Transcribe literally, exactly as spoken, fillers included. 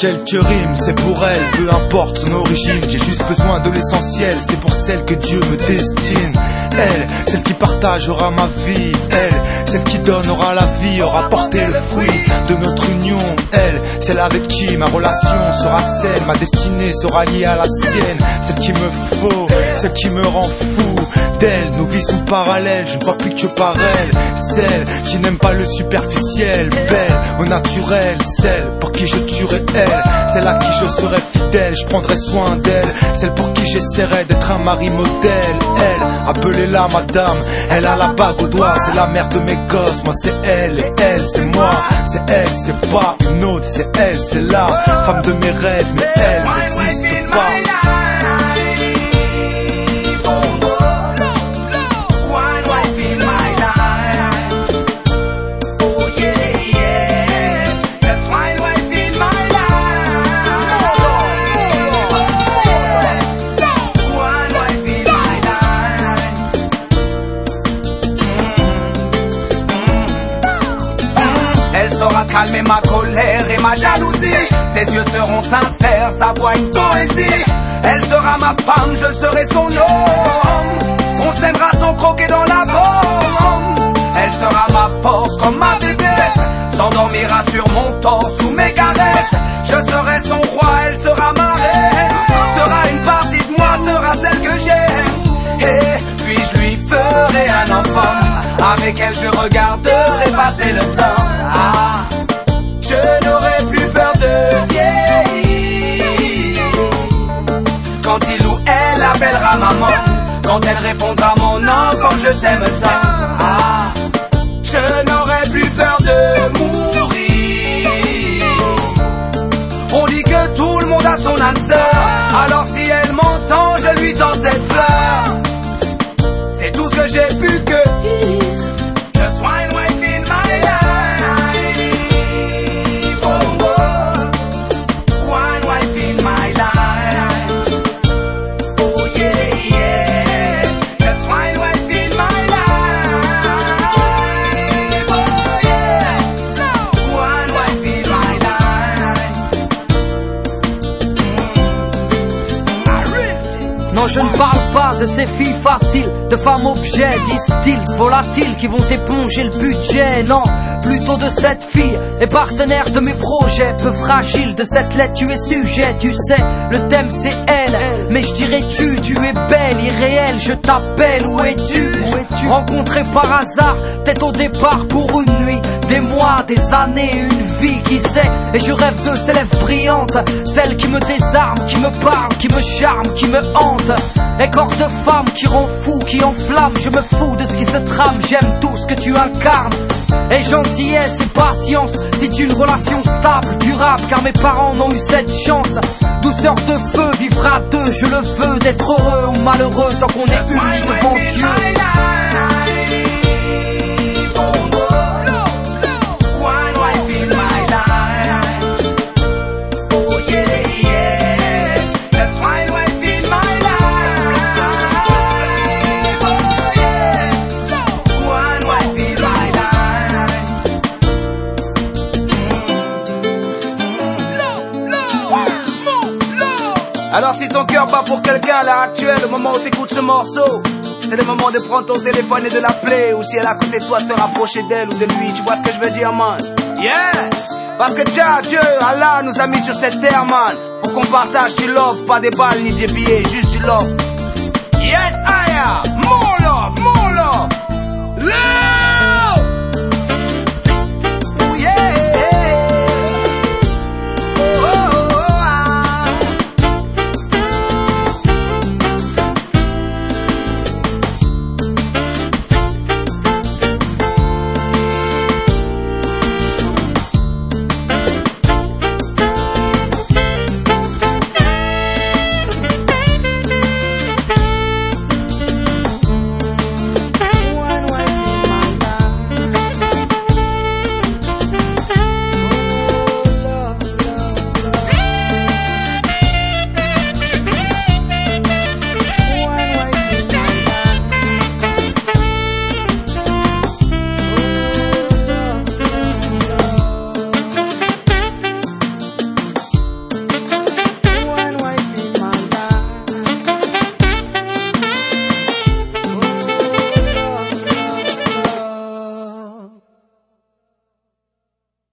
quelques rimes, c'est pour elle, peu importe son origine. J'ai juste besoin de l'essentiel, c'est pour celle que Dieu me destine. Elle, celle qui partagera ma vie. Elle, celle qui donnera la vie, aura porté le fruit de notre union. Elle, celle avec qui ma relation sera saine, ma destinée sera liée à la sienne. Celle qui me faut, celle qui me rend fou. D'elle, nos vies sont parallèles, je ne vois plus que par elle. Celle qui n'aime pas le superficiel, belle au naturel. Celle pour qui je tuerai elle, celle à qui je serai fidèle, je prendrai soin d'elle. Celle pour qui j'essaierai d'être un mari modèle. Elle, appelez-la madame, elle a la bague au doigt. C'est la mère de mes gosses, moi c'est elle. Et elle c'est moi, c'est elle, c'est pas une autre. C'est elle, c'est la femme de mes rêves. Mais elle n'existe pas. Elle saura calmer ma colère et ma jalousie. Ses yeux seront sincères, sa voix une poésie. Elle sera ma femme, je serai son homme. On s'aimera sans croquer dans la bombe. Elle sera ma force comme ma défaite. S'endormira sur mon torse sous mes caresses. Je serai son roi, elle sera ma reine. Sera une partie de moi, sera celle que j'aime. Et puis je lui ferai un enfant. Avec elle je regarderai passer le temps. Ah, je n'aurai plus peur de vieillir. Quand il ou elle appellera maman, quand elle répondra mon enfant je t'aime tant. Ah, je n'aurai plus peur de mourir. On dit que tout le monde a son âme sœur. Alors si elle m'entend je lui tends cette fleur. C'est tout ce que j'ai pu cueillir. Just one wife in my life. Oh, oh. One wife in my life. Oh yeah, yeah. Just one wife in my life. Oh yeah. One wife in my life. Non, je ne parle pas de ces filles faciles, de femmes objets, disent-ils, volatiles, qui vont éponger le budget. Non, plutôt de cette fille et partenaire de mes projets, peu fragile, de cette lettre tu es sujet. Tu sais, le thème c'est elle, mais je dirais tu, tu es belle, irréelle, je t'appelle, où es-tu? Rencontré par hasard, peut-être au départ pour une nuit, des mois, des années, une vie, qui sait. Et je rêve de ces lèvres brillantes, celles qui me désarment, qui me parlent, qui me charment, qui me hantent. Et corps de femme qui rend fou, qui enflamme. Je me fous de ce qui se trame, j'aime tout ce que tu incarnes. Et gentillesse et patience, c'est une relation stable, durable, car mes parents n'ont eu cette chance. Douceur de feu, vivre à deux, je le veux, d'être heureux ou malheureux tant qu'on est unis devant Dieu. Alors si ton cœur bat pour quelqu'un à l'heure actuelle, au moment où t'écoutes ce morceau, c'est le moment de prendre ton téléphone et de l'appeler. Ou si elle est à côté de toi, de te rapprocher d'elle ou de lui. Tu vois ce que je veux dire, man? Yeah! Parce que Jah, Dieu, Allah nous a mis sur cette terre, man, pour qu'on partage du love, pas des balles ni des billets, juste du love. Yes, I am!